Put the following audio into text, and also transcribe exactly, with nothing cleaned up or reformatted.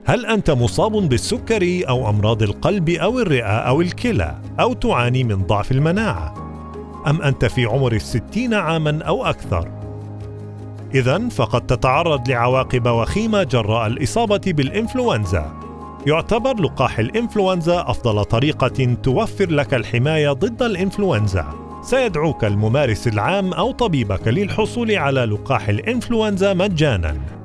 هل أنت مصاب بالسكري أو أمراض القلب أو الرئة أو الكلى أو تعاني من ضعف المناعة؟ أم أنت في عمر الستين عاماً أو أكثر؟ إذن فقد تتعرض لعواقب وخيمة جراء الإصابة بالإنفلونزا. يعتبر لقاح الإنفلونزا أفضل طريقة توفر لك الحماية ضد الإنفلونزا. سيدعوك الممارس العام أو طبيبك للحصول على لقاح الإنفلونزا مجاناً.